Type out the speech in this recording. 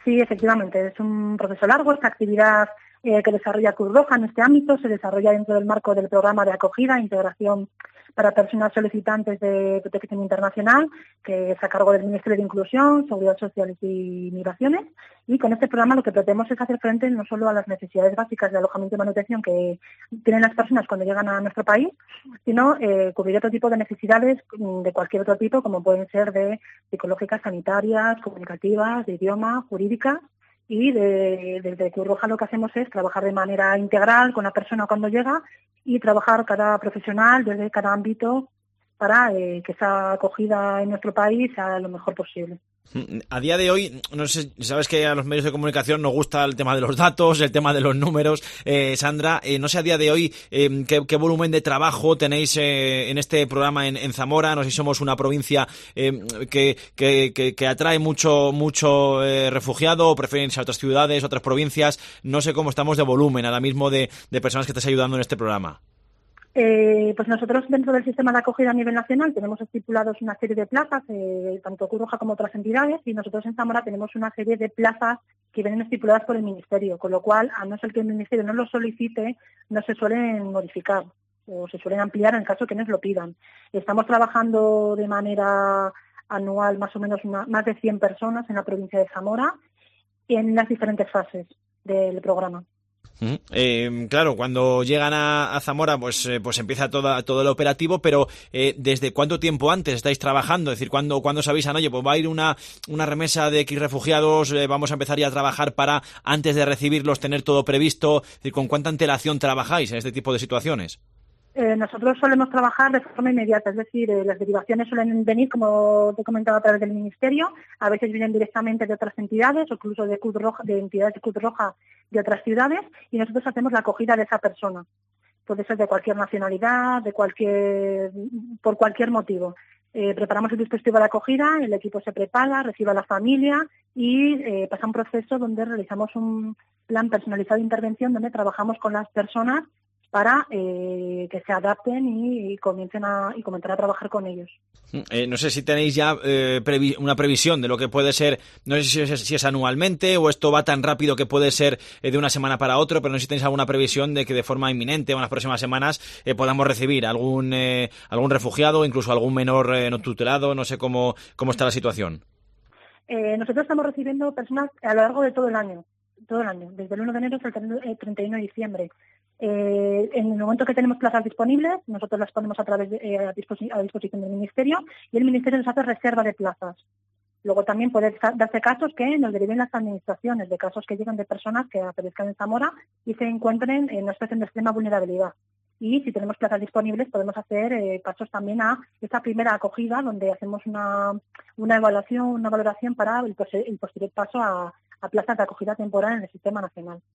Sí, efectivamente, es un proceso largo. Esta actividad que desarrolla Cruz Roja en este ámbito se desarrolla dentro del marco del programa de acogida e integración para personas solicitantes de protección internacional, que es a cargo del Ministerio de Inclusión, Seguridad Social y Migraciones. Y con este programa lo que pretendemos es hacer frente no solo a las necesidades básicas de alojamiento y manutención que tienen las personas cuando llegan a nuestro país, sino cubrir otro tipo de necesidades de cualquier otro tipo, como pueden ser de psicológicas, sanitarias, comunicativas, de idioma, jurídicas. Y desde Cruz Roja lo que hacemos es trabajar de manera integral con la persona cuando llega y trabajar cada profesional desde cada ámbito para que esa acogida en nuestro país sea lo mejor posible. A día de hoy, no sé, sabes que a los medios de comunicación nos gusta el tema de los datos, el tema de los números. Sandra, no sé a día de hoy qué volumen de trabajo tenéis en este programa en Zamora. No sé si somos una provincia que atrae mucho refugiado, o prefieren irse a otras ciudades, otras provincias. No sé cómo estamos de volumen ahora mismo de personas que estáis ayudando en este programa. Pues nosotros dentro del sistema de acogida a nivel nacional tenemos estipulados una serie de plazas, tanto Cruz Roja como otras entidades, y nosotros en Zamora tenemos una serie de plazas que vienen estipuladas por el Ministerio, con lo cual, a no ser que el Ministerio no lo solicite, no se suelen modificar o se suelen ampliar en el caso que nos lo pidan. Estamos trabajando de manera anual más o menos más de 100 personas en la provincia de Zamora en las diferentes fases del programa. Claro, cuando llegan a Zamora, pues empieza todo el operativo, pero ¿desde cuánto tiempo antes estáis trabajando? Es decir, ¿cuándo os avisan, oye, pues va a ir una remesa de X refugiados, vamos a empezar ya a trabajar para, antes de recibirlos, tener todo previsto? Es decir, ¿con cuánta antelación trabajáis en este tipo de situaciones? Nosotros solemos trabajar de forma inmediata, es decir, las derivaciones suelen venir, como te he comentado, a través del Ministerio, a veces vienen directamente de otras entidades o incluso de Cruz Roja, de entidades de Cruz Roja de otras ciudades, y nosotros hacemos la acogida de esa persona. Puede ser de cualquier nacionalidad, por cualquier motivo. Preparamos el dispositivo de acogida, el equipo se prepara, recibe a la familia y pasa un proceso donde realizamos un plan personalizado de intervención donde trabajamos con las personas para que se adapten y comiencen a trabajar con ellos. No sé si tenéis ya una previsión de lo que puede ser, no sé si es anualmente o esto va tan rápido que puede ser de una semana para otra, pero no sé si tenéis alguna previsión de que de forma inminente o en las próximas semanas podamos recibir algún refugiado, incluso algún menor no tutelado. No sé cómo está la situación. Nosotros estamos recibiendo personas a lo largo de todo el año, desde el 1 de enero hasta el 31 de diciembre. En el momento que tenemos plazas disponibles, nosotros las ponemos a disposición del Ministerio y el Ministerio nos hace reserva de plazas. Luego también puede darse casos que nos deriven las administraciones, de casos que llegan de personas que aparezcan en Zamora y se encuentren en una situación de extrema vulnerabilidad. Y si tenemos plazas disponibles podemos hacer pasos también a esta primera acogida donde hacemos una valoración para el posterior paso a plazas de acogida temporal en el sistema nacional.